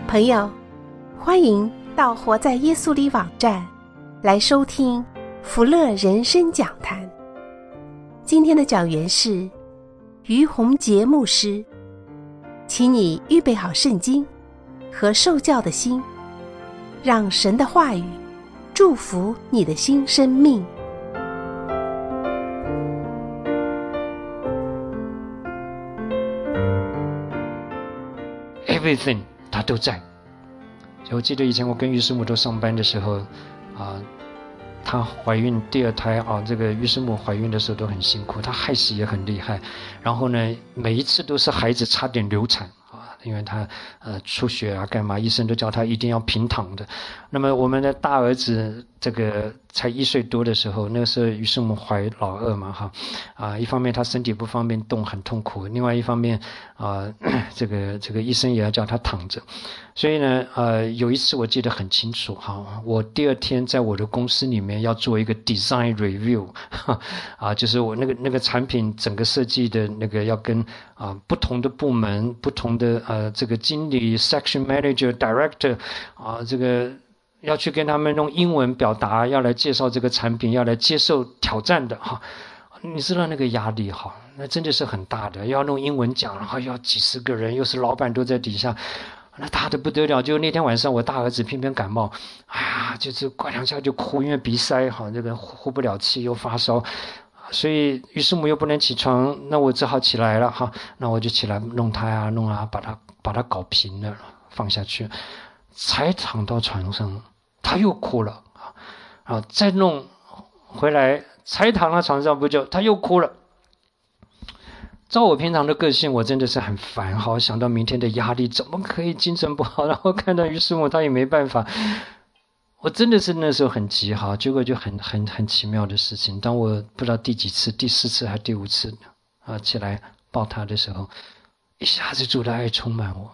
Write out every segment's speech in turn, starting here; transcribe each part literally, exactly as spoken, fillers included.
朋友，欢迎到活在耶稣里网站来收听福乐人生讲坛。今天的讲员是于洪杰牧师，请你预备好圣经和受教的心，让神的话语祝福你的新生命。 Everything 他都在。所以我记得以前我跟于师母都上班的时候啊，她怀孕第二胎啊，这个于师母怀孕的时候都很辛苦，她害死也很厉害，然后呢每一次都是孩子差点流产啊，因为她呃出血啊干嘛，医生都叫她一定要平躺的。那么我们的大儿子这个才一岁多的时候，那个时候于师母怀老二嘛哈，啊一方面他身体不方便动很痛苦，另外一方面啊这个这个医生也要叫他躺着。所以呢呃有一次我记得很清楚哈，我第二天在我的公司里面要做一个 design review 啊，就是我那个那个产品整个设计的那个要跟啊不同的部门不同的呃这个经理 section manager director 啊这个要去跟他们用英文表达，要来介绍这个产品，要来接受挑战的哈。你知道那个压力哈，那真的是很大的，要用英文讲，然后要几十个人，又是老板都在底下，那大的不得了。就那天晚上我大儿子偏偏感冒，哎呀，就是过两下就哭，因为鼻塞哈，这个呼不了气又发烧，所以于师母又不能起床，那我只好起来了哈，那我就起来弄他呀弄啊，把他把他搞平了，放下去。才躺到床上他又哭了啊，再弄回来才躺到床上不久他又哭了。照我平常的个性，我真的是很烦哈，想到明天的压力怎么可以精神不好，然后看到于师母他也没办法，我真的是那时候很急哈。结果就很很很奇妙的事情，当我不知道第几次第四次还第五次啊起来抱他的时候，一下子主的爱充满我。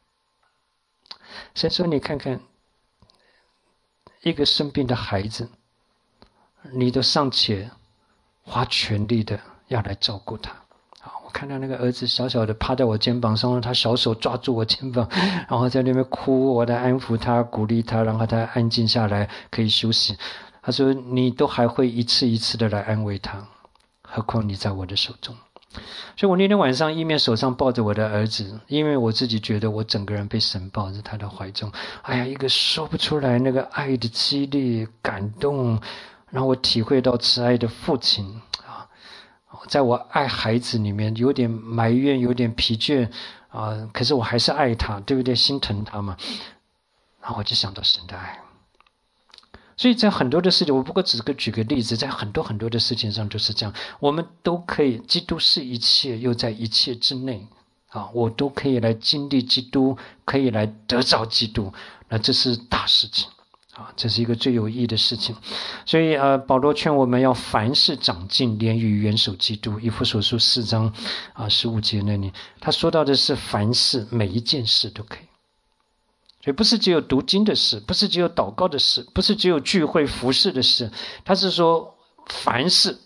所以说你看看一个生病的孩子，你都尚且花全力的要来照顾他。我看到那个儿子小小的趴在我肩膀上，他小手抓住我肩膀，然后在那边哭，我在安抚他鼓励他，让他安静下来可以休息。他说你都还会一次一次的来安慰他，何况你在我的手中。所以我那天晚上一面手上抱着我的儿子，因为我自己觉得我整个人被神抱在他的怀中，哎呀，一个说不出来那个爱的激励感动，让我体会到慈爱的父亲啊，在我爱孩子里面有点埋怨有点疲倦啊，可是我还是爱他，对不对？心疼他嘛，然后我就想到神的爱。所以在很多的事情，我不过只是举个例子，在很多很多的事情上就是这样，我们都可以，基督是一切，又在一切之内啊，我都可以来经历基督，可以来得着基督，那这是大事情啊，这是一个最有益的事情。所以呃，保罗劝我们要凡事长进，连于元首基督。以弗所书四章啊十五节那里，他说到的是凡事，每一件事都可以。所以不是只有读经的事，不是只有祷告的事，不是只有聚会服事的事，他是说凡事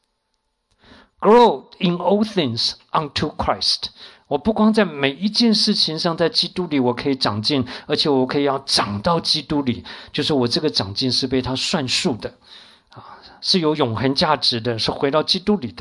grow in all things unto Christ。 我不光在每一件事情上在基督里我可以长进，而且我可以要长到基督里，就是我这个长进是被他算数的啊，是有永恒价值的，是回到基督里的。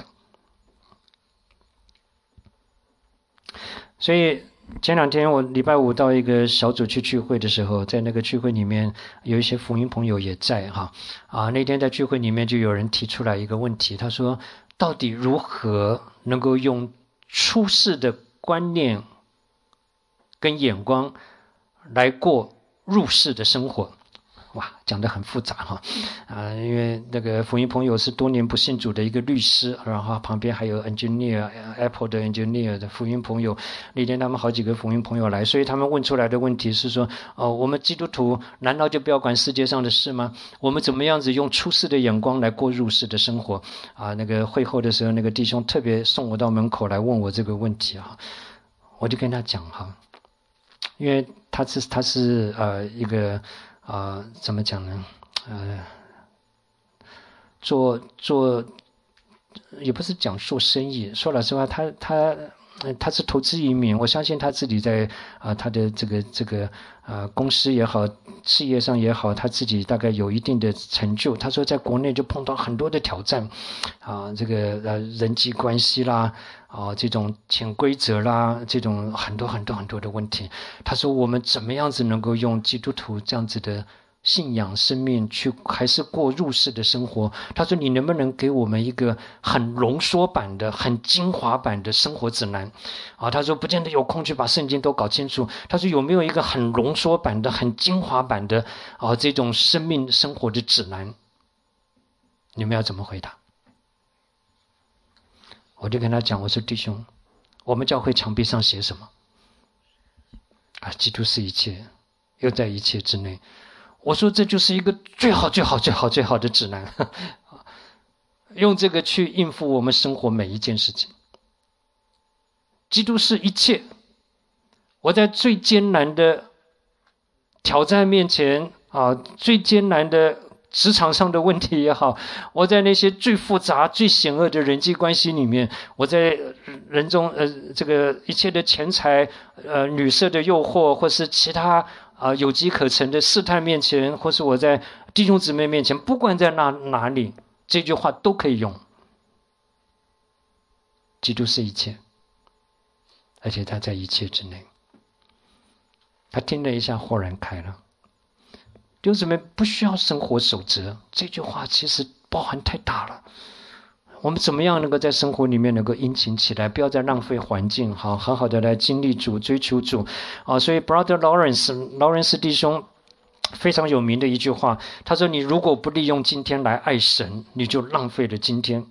所以前两天我礼拜五到一个小组去聚会的时候，在那个聚会里面有一些福音朋友也在哈啊，那天在聚会里面就有人提出来一个问题，他说到底如何能够用出世的观念跟眼光来过入世的生活。哇，讲得很复杂哈，啊，因为那个福音朋友是多年不信主的一个律师，然后旁边还有 engineer，Apple 的 engineer 的福音朋友，那天他们好几个福音朋友来，所以他们问出来的问题是说，哦，我们基督徒难道就不要管世界上的事吗？我们怎么样子用出世的眼光来过入世的生活？啊，那个会后的时候，那个弟兄特别送我到门口来问我这个问题啊，我就跟他讲哈，因为他是他是呃一个。啊、呃，怎么讲呢？呃，做做也不是讲做生意。说老实话，他他呃、他是投资移民，我相信他自己在啊、呃、他的这个这个呃公司也好，事业上也好，他自己大概有一定的成就。他说在国内就碰到很多的挑战啊、呃，这个呃人际关系啦啊、呃、这种潜规则啦，这种很多很多很多的问题。他说我们怎么样子能够用基督徒这样子的信仰生命去还是过入世的生活。他说你能不能给我们一个很浓缩版的很精华版的生活指南啊？他说不见得有空去把圣经都搞清楚，他说有没有一个很浓缩版的很精华版的啊这种生命生活的指南？你们要怎么回答？我就跟他讲，我说弟兄，我们教会墙壁上写什么啊？基督是一切，又在一切之内。我说这就是一个最好最好最好最好的指南，用这个去应付我们生活每一件事情。基督是一切，我在最艰难的挑战面前啊，最艰难的职场上的问题也好，我在那些最复杂最险恶的人际关系里面，我在人中呃这个一切的钱财呃女色的诱惑，或是其他啊、呃，有机可乘的试探面前，或是我在弟兄姊妹面前，不管在哪哪里，这句话都可以用。基督是一切，而且他在一切之内。他听了一下，豁然开朗。弟兄姊妹，不需要生活守则，这句话其实包含太大了。我们怎么样能够在生活里面能够殷勤起来，不要再浪费环境，好好好的来经历主，追求主啊！所以 Brother Lawrence 劳伦斯弟兄非常有名的一句话，他说：你如果不利用今天来爱神，你就浪费了今天。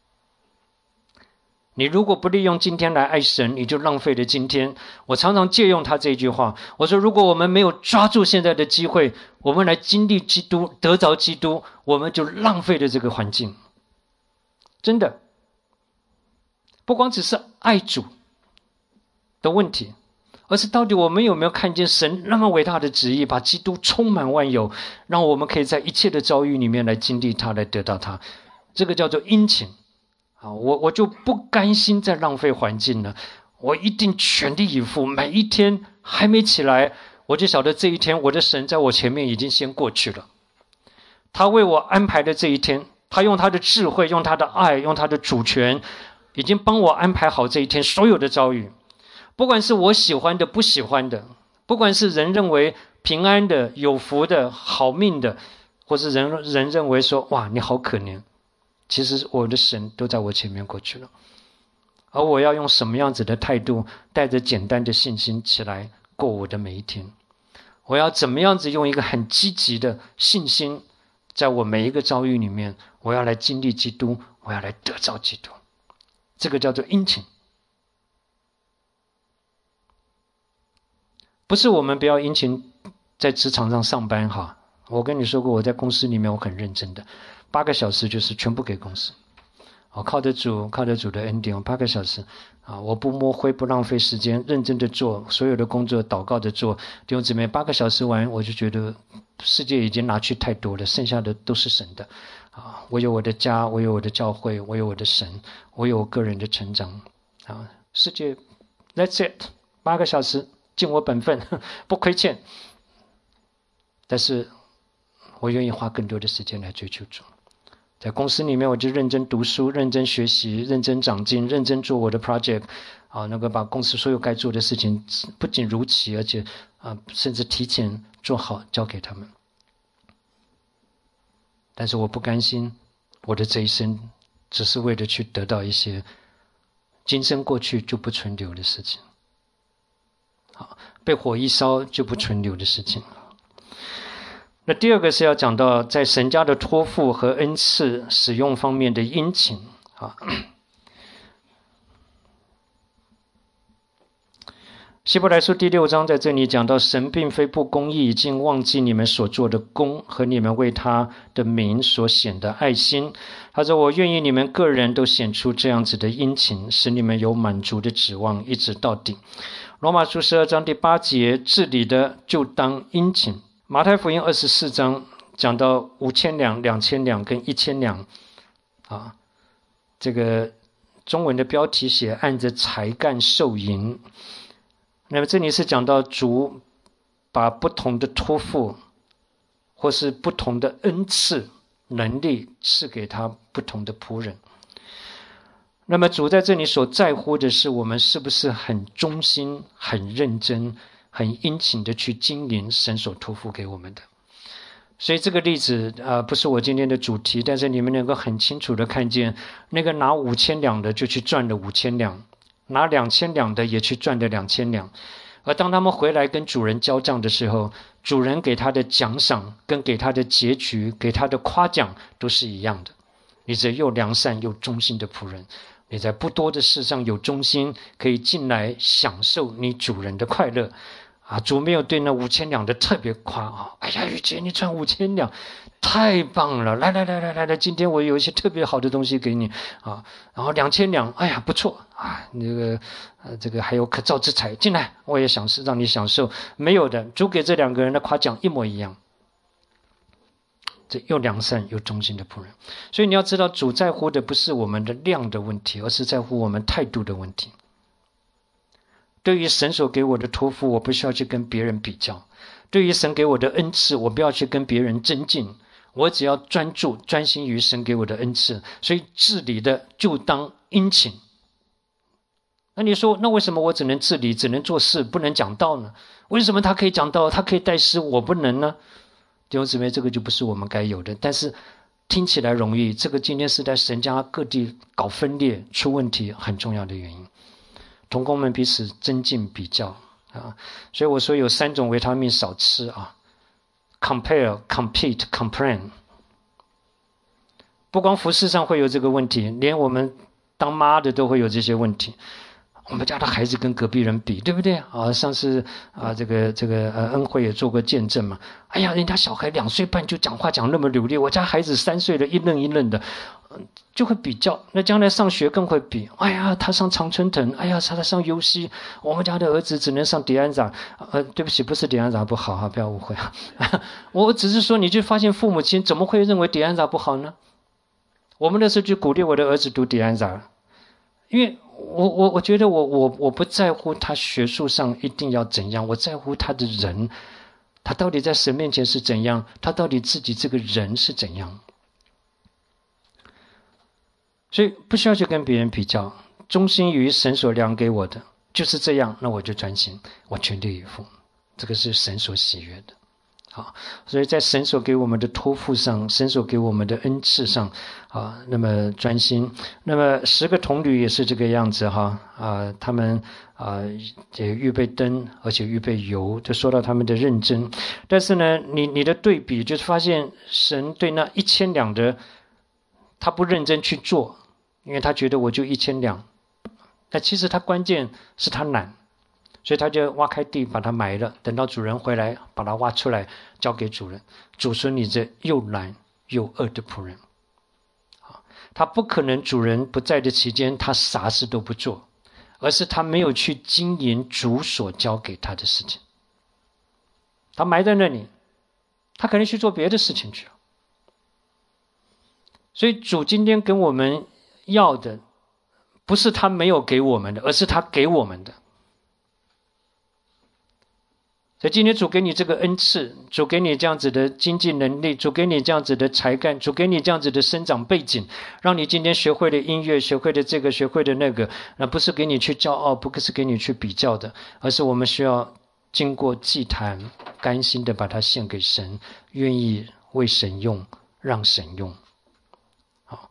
你如果不利用今天来爱神，你就浪费了今天。我常常借用他这句话，我说如果我们没有抓住现在的机会，我们来经历基督，得着基督，我们就浪费了这个环境。真的，不光只是爱主的问题，而是到底我们有没有看见神那么伟大的旨意，把基督充满万有，让我们可以在一切的遭遇里面来经历他，来得到他。这个叫做殷勤啊！我我就不甘心再浪费环境了，我一定全力以赴。每一天还没起来，我就晓得这一天我的神在我前面已经先过去了，他为我安排的这一天。他用他的智慧，用他的爱，用他的主权，已经帮我安排好这一天所有的遭遇。不管是我喜欢的、不喜欢的，不管是人认为平安的、有福的、好命的，或是人人认为说哇你好可怜，其实我的神都在我前面过去了。而我要用什么样子的态度，带着简单的信心起来过我的每一天？我要怎么样子用一个很积极的信心，在我每一个遭遇里面，我要来经历基督，我要来得着基督。这个叫做殷勤。不是我们不要殷勤在职场上上班哈，我跟你说过，我在公司里面我很认真的，八个小时就是全部给公司。我靠着主，靠着主的恩典，八个小时啊，我不摸灰，不浪费时间，认真的做所有的工作，祷告的做。弟兄姊妹，八个小时完，我就觉得世界已经拿去太多了，剩下的都是神的啊！我有我的家，我有我的教会，我有我的神，我有我个人的成长啊！世界 ，That's it， 八个小时尽我本分，不亏欠。但是我愿意花更多的时间来追求主。在公司里面，我就认真读书，认真学习，认真长进，认真做我的 project， 啊，能够把公司所有该做的事情不仅如期，而且啊，甚至提前做好，交给他们。但是我不甘心，我的这一生只是为了去得到一些今生过去就不存留的事情，好，被火一烧就不存留的事情。那第二个是要讲到在神家的托付和恩赐使用方面的殷勤啊。希伯来书第六章在这里讲到，神并非不公义，已经忘记你们所做的功和你们为他的名所显的爱心。他说，我愿意你们个人都显出这样子的殷勤，使你们有满足的指望，一直到底。罗马书十二章第八节，治理的就当殷勤。马太福音二十四章讲到五千两、两千两跟一千两，啊，这个中文的标题写按着才干受引。那么这里是讲到主把不同的托付或是不同的恩赐能力赐给他不同的仆人。那么主在这里所在乎的是我们是不是很忠心、很认真、很殷勤的去经营神所托付给我们的。所以这个例子啊、呃，不是我今天的主题，但是你们能够很清楚的看见，那个拿五千两的就去赚了五千两，拿两千两的也去赚了两千两。而当他们回来跟主人交账的时候，主人给他的奖赏跟给他的结局、给他的夸奖都是一样的。你这又良善又忠心的仆人，你在不多的事上有忠心，可以进来享受你主人的快乐。啊，主没有对那五千两的特别夸啊！哎呀，玉姐，你赚五千两，太棒了！来来来来来来，今天我有一些特别好的东西给你啊。然后两千两，哎呀，不错啊，那个呃，这个还有可造之材，进来，我也想是让你享受。没有的，主给这两个人的夸奖一模一样。这又良善又忠心的仆人，所以你要知道，主在乎的不是我们的量的问题，而是在乎我们态度的问题。对于神所给我的托付，我不需要去跟别人比较；对于神给我的恩赐，我不要去跟别人争竞，我只要专注专心于神给我的恩赐。所以治理的就当殷勤。那你说，那为什么我只能治理，只能做事，不能讲道呢？为什么他可以讲道，他可以带诗，我不能呢？弟兄姊妹，这个就不是我们该有的。但是听起来容易，这个今天是在神家各地搞分裂、出问题很重要的原因。同工们彼此增进比较啊，所以我说有三种维他命少吃啊 ：compare、compete、complain。不光服事上会有这个问题，连我们当妈的都会有这些问题。我们家的孩子跟隔壁人比，对不对啊？上次啊，这个这个呃，恩惠也做过见证嘛。哎呀，人家小孩两岁半就讲话讲那么流利，我家孩子三岁了，一愣一愣的，就会比较。那将来上学更会比。哎呀，他上常春藤，哎呀，他他上优西，我们家的儿子只能上迪安扎。呃，对不起，不是迪安扎不好哈，不要误会啊。我只是说，你就发现父母亲怎么会认为迪安扎不好呢？我们那时候就鼓励我的儿子读迪安扎，因为我我我觉得我我我不在乎他学术上一定要怎样，我在乎他的人，他到底在神面前是怎样，他到底自己这个人是怎样。所以不需要去跟别人比较，忠心于神所量给我的就是这样，那我就专心，我全力以赴，这个是神所喜悦的。好，所以在神所给我们的托付上，神所给我们的恩赐上啊，那么专心。那么十个童女也是这个样子哈啊，他们啊也预备灯，而且预备油，就说到他们的认真。但是呢，你你的对比就是发现神对那一千两的，他不认真去做，因为他觉得我就一千两，但其实他关键是他懒。所以他就挖开地把它埋了，等到主人回来把它挖出来交给主人。主说你这又懒又恶的仆人，他不可能主人不在的期间他啥事都不做，而是他没有去经营主所交给他的事情。他埋在那里，他可能去做别的事情去了。所以主今天跟我们要的不是他没有给我们的，而是他给我们的。所以今天主给你这个恩赐，主给你这样子的经济能力，主给你这样子的才干，主给你这样子的生长背景，让你今天学会的音乐，学会的这个，学会的那个，那不是给你去骄傲，不是给你去比较的，而是我们需要经过祭坛，甘心的把它献给神，愿意为神用，让神用。好。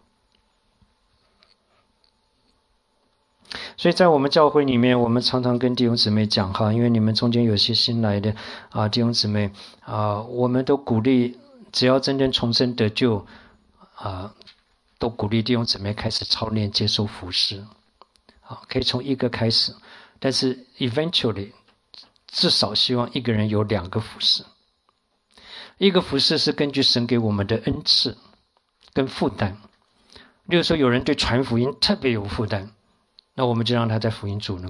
所以在我们教会里面，我们常常跟弟兄姊妹讲哈，因为你们中间有些新来的啊弟兄姊妹啊，我们都鼓励，只要真正重生得救啊，都鼓励弟兄姊妹开始操练接受服事，啊，可以从一个开始，但是 eventually 至少希望一个人有两个服事，一个服事是根据神给我们的恩赐跟负担，例如说有人对传福音特别有负担。那我们就让他在福音组那个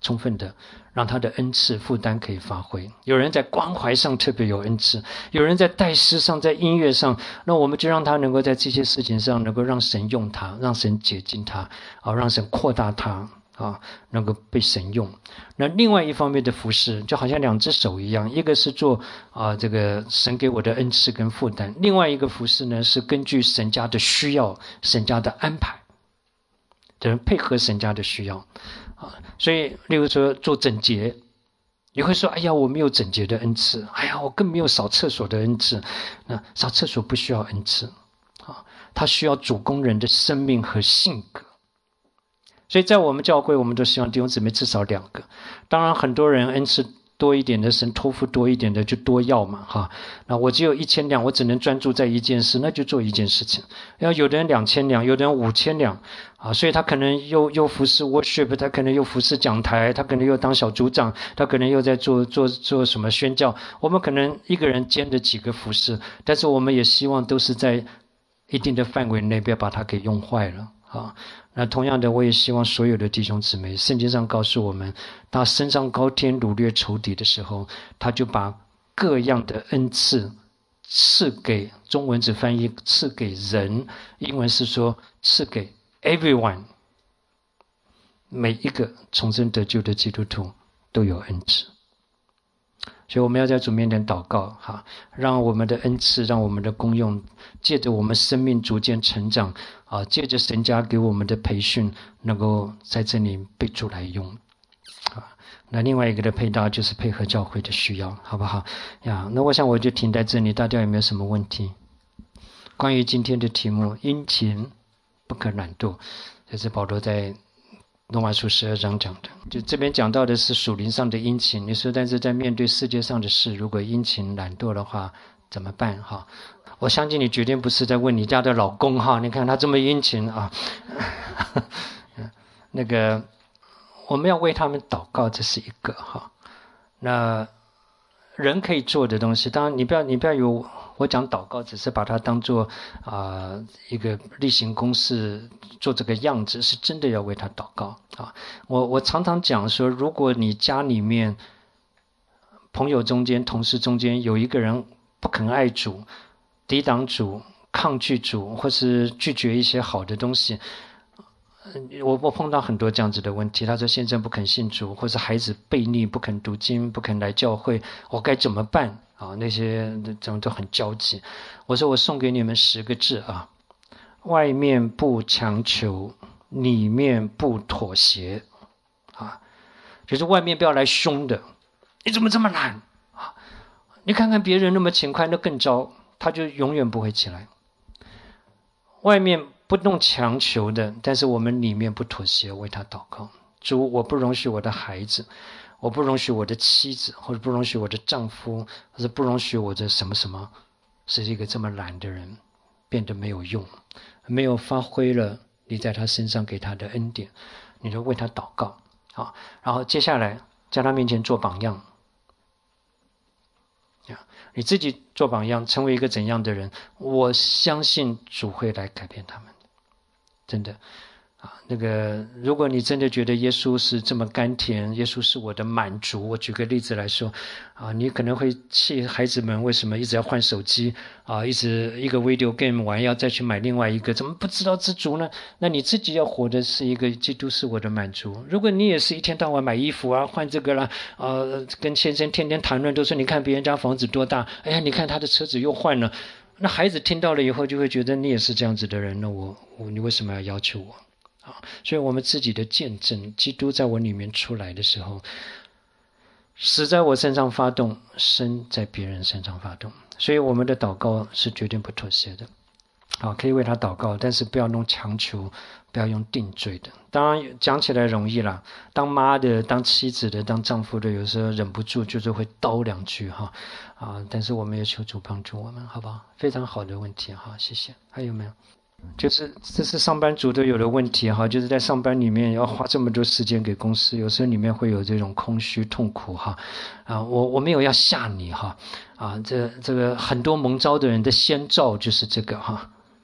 充分的让他的恩赐负担可以发挥。有人在关怀上特别有恩赐，有人在带诗上，在音乐上，那我们就让他能够在这些事情上能够让神用他，让神解禁他，啊，让神扩大他，啊，能够被神用。那另外一方面的服事，就好像两只手一样，一个是做啊这个神给我的恩赐跟负担，另外一个服事呢是根据神家的需要、神家的安排，等配合神家的需要啊。所以，例如说做整洁，你会说：“哎呀，我没有整洁的恩赐，哎呀，我更没有扫厕所的恩赐。”那扫厕所不需要恩赐啊，它需要主工人的生命和性格。所以在我们教会，我们都希望弟兄姊妹至少两个。当然，很多人恩赐多一点的，神托付多一点的就多要嘛，哈。那我只有一千两，我只能专注在一件事，那就做一件事情。要有的人两千两，有的人五千两，啊，所以他可能又又服侍 worship， 他可能又服侍讲台，他可能又当小组长，他可能又在做做做什么宣教。我们可能一个人兼着几个服侍，但是我们也希望都是在一定的范围内，不要把它给用坏了啊。那同样的，我也希望所有的弟兄姊妹，圣经上告诉我们，他升上高天掳掠仇敌的时候，他就把各样的恩赐赐给，中文只翻译赐给人，英文是说赐给 everyone， 每一个重生得救的基督徒都有恩赐。所以我们要在主面前祷告，哈，让我们的恩赐，让我们的功用，借着我们生命逐渐成长，啊，借着神家给我们的培训，能够在这里被主来用，啊，那另外一个的配搭就是配合教会的需要，好不好呀？那我想我就停在这里，大家有没有什么问题？关于今天的题目，殷勤不可懒惰，这是保罗在罗马书十二章讲的，就这边讲到的是属灵上的殷勤。你说，但是在面对世界上的事，如果殷勤懒惰的话，怎么办？哈，我相信你绝对不是在问你家的老公哈，你看他这么殷勤啊，那个我们要为他们祷告，这是一个哈。那人可以做的东西，当然你不要你不要有。我讲祷告只是把它当作啊、呃、一个例行公事，做这个样子，是真的要为他祷告啊。我我常常讲说，如果你家里面朋友中间、同事中间有一个人不肯爱主、抵挡主、抗拒主，或是拒绝一些好的东西，我我碰到很多这样子的问题。他说先生不肯信主，或是孩子悖逆不肯读经、不肯来教会，我该怎么办？啊，那些怎么都很焦急。我说我送给你们十个字啊：外面不强求，里面不妥协。啊，就是外面不要来凶的，你怎么这么懒啊？你看看别人那么勤快，那更糟，他就永远不会起来。外面不弄强求的，但是我们里面不妥协，为他祷告。主，我不容许我的孩子，我不容许我的妻子，或者不容许我的丈夫，或者不容许我的什么什么，是一个这么懒的人，变得没有用，没有发挥了你在他身上给他的恩典，你就为他祷告啊。然后接下来在他面前做榜样，你自己做榜样，成为一个怎样的人，我相信主会来改变他们，真的。啊，那个，如果你真的觉得耶稣是这么甘甜，耶稣是我的满足，我举个例子来说，啊，你可能会气孩子们为什么一直要换手机啊，一直一个 video game 玩要再去买另外一个，怎么不知道知足呢？那你自己要活的是一个基督是我的满足。如果你也是一天到晚买衣服啊，换这个啦，啊，跟先生天天谈论都说你看别人家房子多大，哎呀，你看他的车子又换了，那孩子听到了以后就会觉得你也是这样子的人，那我我你为什么要要求我？啊，所以我们自己的见证，基督在我里面出来的时候，死在我身上发动，生在别人身上发动。所以我们的祷告是绝对不妥协的。啊，可以为他祷告，但是不要弄强求，不要用定罪的。当然讲起来容易啦，当妈的、当妻子的、当丈夫的，有时候忍不住就是会叨两句哈。啊，但是我们也求主帮助我们，好不好？非常好的问题哈，谢谢。还有没有？就是这是上班族都有的问题哈，就是在上班里面要花这么多时间给公司，有时候里面会有这种空虚痛苦哈。啊，我我没有要吓你哈，啊，这这个很多蒙召的人的先兆就是这个哈。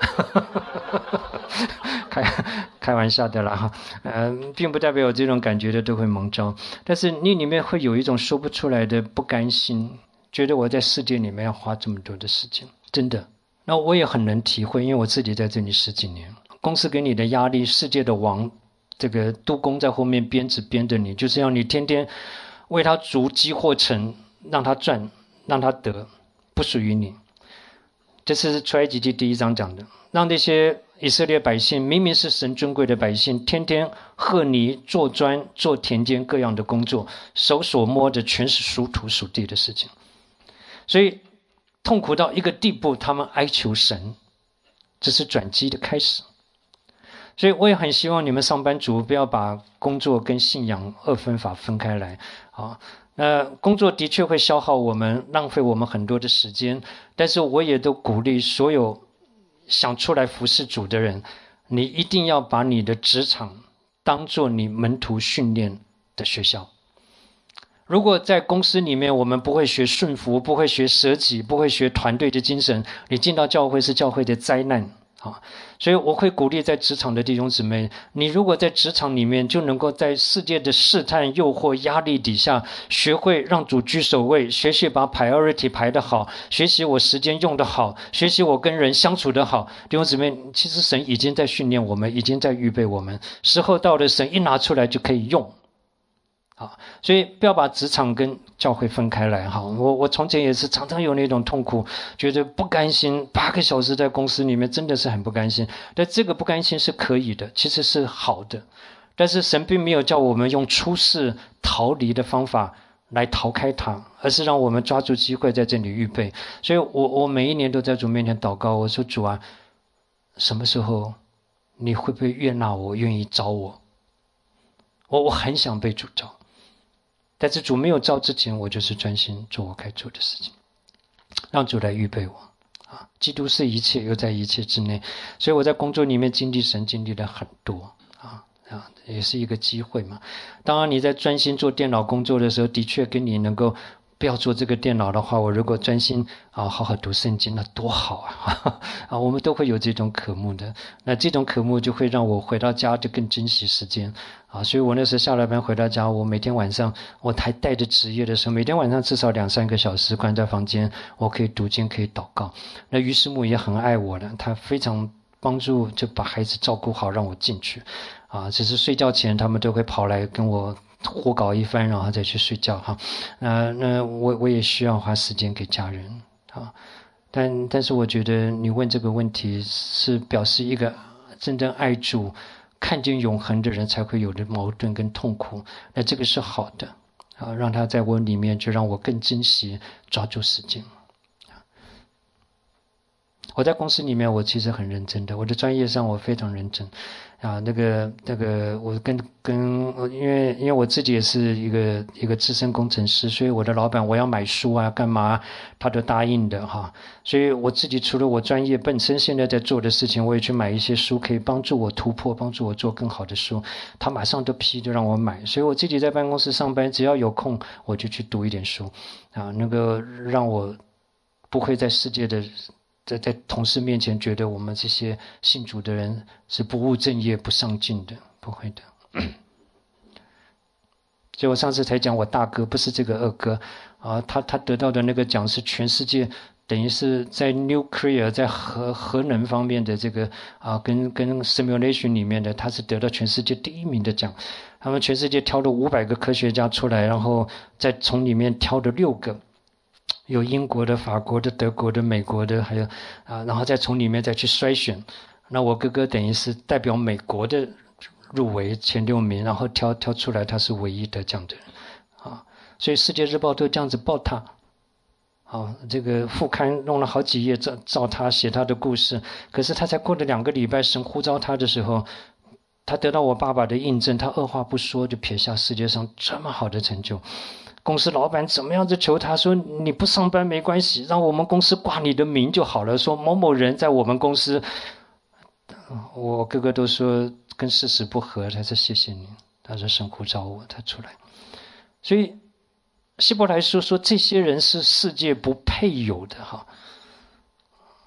开开玩笑的啦哈，呃，并不代表有这种感觉的都会蒙召，但是你里面会有一种说不出来的不甘心，觉得我在世界里面要花这么多的时间，真的。那我也很能体会，因为我自己在这里十几年，公司给你的压力，世界的王，这个督工在后面编织编着你，就是要你天天为他逐积或成，让他赚，让他得，不属于你。这是出埃及记第一章讲的，让那些以色列百姓明明是神尊贵的百姓，天天和泥做砖做田间各样的工作，手所摸的全是属土属地的事情，所以痛苦到一个地步，他们哀求神，这是转机的开始。所以我也很希望你们上班族不要把工作跟信仰二分法分开来啊。那工作的确会消耗我们，浪费我们很多的时间，但是我也都鼓励所有想出来服侍主的人，你一定要把你的职场当作你门徒训练的学校。如果在公司里面我们不会学顺服，不会学舍己，不会学团队的精神，你进到教会是教会的灾难啊！所以我会鼓励在职场的弟兄姊妹，你如果在职场里面就能够在世界的试探、诱惑、压力底下，学会让主居首位，学习把 priority 排得好，学习我时间用得好，学习我跟人相处得好，弟兄姊妹，其实神已经在训练我们，已经在预备我们，时候到了，神一拿出来就可以用。啊，所以不要把职场跟教会分开来哈。我我从前也是常常有那种痛苦，觉得不甘心，八个小时在公司里面真的是很不甘心。但这个不甘心是可以的，其实是好的。但是神并没有叫我们用出世逃离的方法来逃开它，而是让我们抓住机会在这里预备。所以我我每一年都在主面前祷告，我说主啊，什么时候你会不会悦纳我，愿意招我？我我很想被主招。但是主没有召之前，我就是专心做我该做的事情，让主来预备我啊！基督是一切，又在一切之内，所以我在工作里面经历神，经历了很多啊啊，也是一个机会嘛。当然你在专心做电脑工作的时候，的确跟你能够不要做这个电脑的话，我如果专心啊好好读圣经，那多好啊！啊，我们都会有这种渴慕的，那这种渴慕就会让我回到家就更珍惜时间。啊，所以我那时候下了班回到家，我每天晚上我还带着职业的时候，每天晚上至少两三个小时关在房间，我可以读经，可以祷告。那于师母也很爱我的，他非常帮助，就把孩子照顾好，让我进去。啊，只是睡觉前他们都会跑来跟我胡搞一番，然后再去睡觉哈。那那我我也需要花时间给家人啊。但但是我觉得你问这个问题是表示一个真正爱主，看见永恒的人才会有的矛盾跟痛苦，那这个是好的啊，让他在我里面，就让我更珍惜抓住时间。我在公司里面，我其实很认真的，我的专业上我非常认真啊。那个那个，我跟跟，因为因为我自己也是一个一个资深工程师，所以我的老板我要买书啊，干嘛他都答应的哈。所以我自己除了我专业本身现在在做的事情，我也去买一些书，可以帮助我突破，帮助我做更好的书。他马上都批，就让我买。所以我自己在办公室上班，只要有空我就去读一点书啊，那个让我不会在世界的。在在同事面前觉得我们这些信主的人是不务正业、不上进的，不会的。所以我上次才讲我大哥，不是这个二哥啊，他他得到的那个奖是全世界等于是在 nuclear 在核核能方面的这个啊，跟跟 simulation 里面的，他是得到全世界第一名的奖。他们全世界挑了五百个科学家出来，然后再从里面挑了六个。有英国的、法国的、德国的、美国的，还有啊，然后再从里面再去筛选。那我哥哥等于是代表美国的入围前六名，然后挑挑出来他是唯一得奖的人啊。所以《世界日报》都这样子报他。啊，这个副刊弄了好几页照照他写他的故事，可是他才过了两个礼拜，神呼召他的时候，他得到我爸爸的印证，他二话不说就撇下世界上这么好的成就。公司老板怎么样子求他说，你不上班没关系，让我们公司挂你的名就好了，说某某人在我们公司。我哥哥都说跟事实不合，他说谢谢你，他说神呼召我，他出来。所以希伯来书说这些人是世界不配有的哈。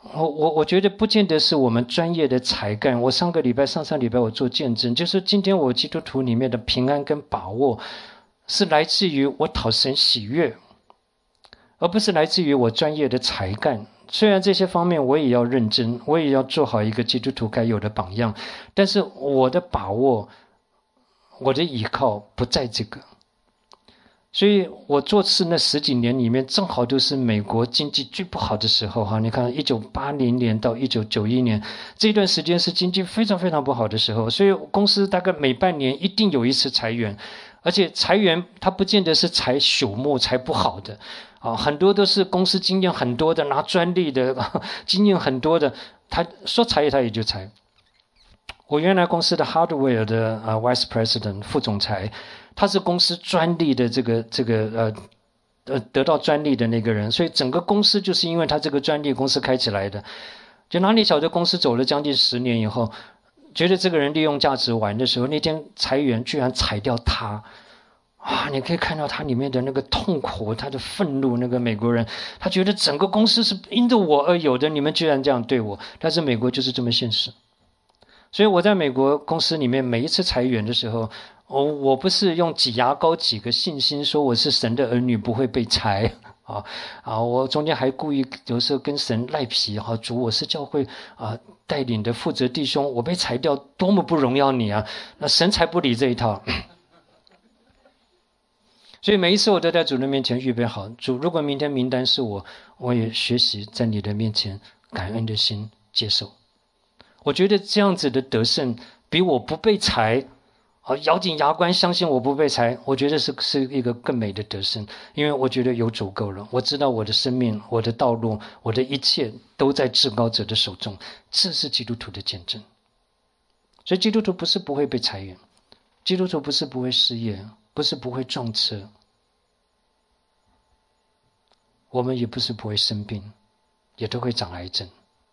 我我我觉得不见得是我们专业的才干。我上个礼拜、上上礼拜我做见证，就是今天我基督徒里面的平安跟把握，是来自于我讨神喜悦，而不是来自于我专业的才干。虽然这些方面我也要认真，我也要做好一个基督徒该有的榜样，但是我的把握，我的依靠不在这个。所以我做事那十几年里面，正好都是美国经济最不好的时候哈。你看一九八零年到一九九一年这段时间是经济非常非常不好的时候，所以公司大概每半年一定有一次裁员，而且裁员它不见得是裁朽木裁不好的啊，很多都是公司经验很多的，拿专利的经验很多的，他说裁他也就裁。我原来公司的 hardware 的呃 vice president 副总裁，他是公司专利的这个这个呃呃得到专利的那个人，所以整个公司就是因为他这个专利公司开起来的。就哪里晓得公司走了将近十年以后，觉得这个人利用价值玩的时候，那天裁员居然裁掉他。啊，你可以看到他里面的那个痛苦，他的愤怒。那个美国人，他觉得整个公司是因着我而有的，你们居然这样对我。但是美国就是这么现实。所以我在美国公司里面每一次裁员的时候，我我不是用挤牙膏挤个信心说我是神的儿女不会被裁啊啊！我中间还故意有时候跟神赖皮哈，主我是教会啊带领的负责弟兄，我被裁掉多么不荣耀你啊！那神才不理这一套。所以每一次我都在主的面前预备好，主如果明天名单是我，我也学习在你的面前感恩的心接受。我觉得这样子的得胜比我不被裁啊，咬紧牙关相信我不被裁，我觉得是是一个更美的得胜。因为我觉得有足够了，我知道我的生命、我的道路、我的一切都在至高者的手中，这是基督徒的见证。所以基督徒不是不会被裁员，基督徒不是不会失业，不是不会撞车，我们也不是不会生病，也都会长癌症。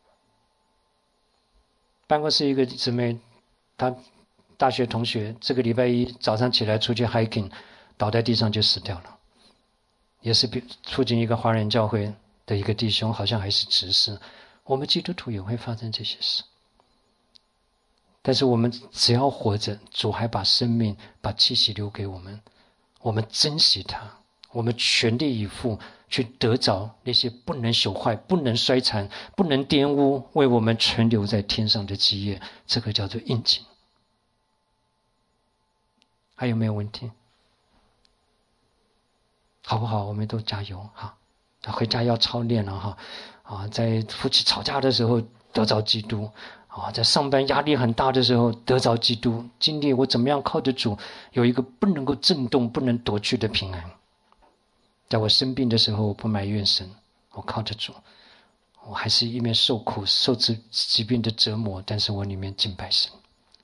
办公室一个姊妹，她大学同学，这个礼拜一早上起来出去 hiking， 倒在地上就死掉了。也是附近一个华人教会的一个弟兄，好像还是执事。我们基督徒也会发生这些事，但是我们只要活着，主还把生命、把气息留给我们，我们珍惜它，我们全力以赴去得着那些不能朽坏、不能衰残、不能玷污，为我们存留在天上的基业，这个叫做应景。还有没有问题？好不好？我们都加油哈！回家要操练了哈！啊，在夫妻吵架的时候得着基督啊，在上班压力很大的时候得着基督，经历我怎么样靠着主有一个不能够震动、不能夺去的平安。在我生病的时候，我不埋怨神，我靠着主，我还是一面受苦、受疾疾病的折磨，但是我里面敬拜神。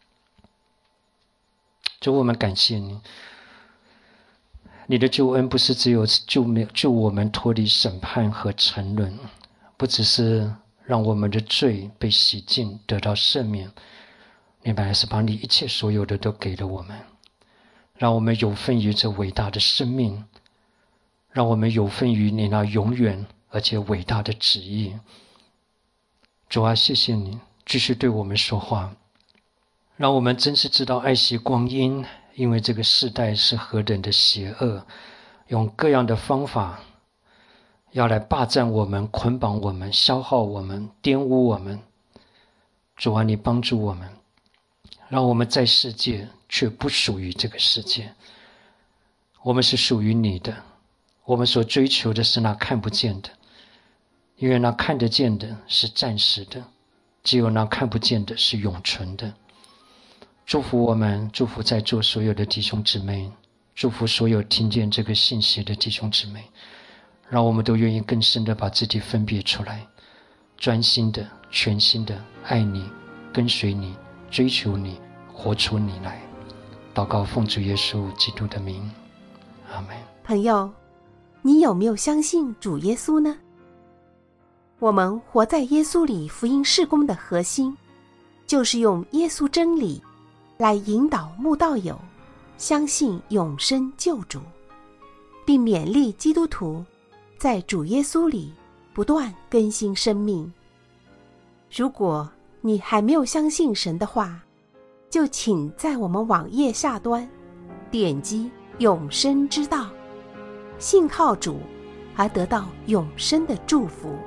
主，我们感谢你，你的救恩不是只有救救我们脱离审判和沉沦，不只是让我们的罪被洗净得到赦免，你本来是把你一切所有的都给了我们，让我们有份于这伟大的生命，让我们有份于你那永远而且伟大的旨意。主啊，谢谢你继续对我们说话，让我们真是知道爱惜光阴，因为这个世代是何等的邪恶，用各样的方法要来霸占我们、捆绑我们、消耗我们、玷污我们。主啊，你帮助我们，让我们在世界却不属于这个世界，我们是属于你的，我们所追求的是那看不见的，因为那看得见的是暂时的，只有那看不见的是永存的。祝福我们，祝福在座所有的弟兄姊妹，祝福所有听见这个信息的弟兄姊妹，让我们都愿意更深的把自己分别出来，专心的、全心的爱你、跟随你、追求你、活出你来。祷告奉主耶稣基督的名，阿们。 朋友，你有没有相信主耶稣呢？我们活在耶稣里福音事工的核心，就是用耶稣真理来引导慕道友相信永生救主，并勉励基督徒在主耶稣里不断更新生命， 如果你还没有相信神的话，就请在我们网页下端点击永生之道，信靠主而得到永生的祝福。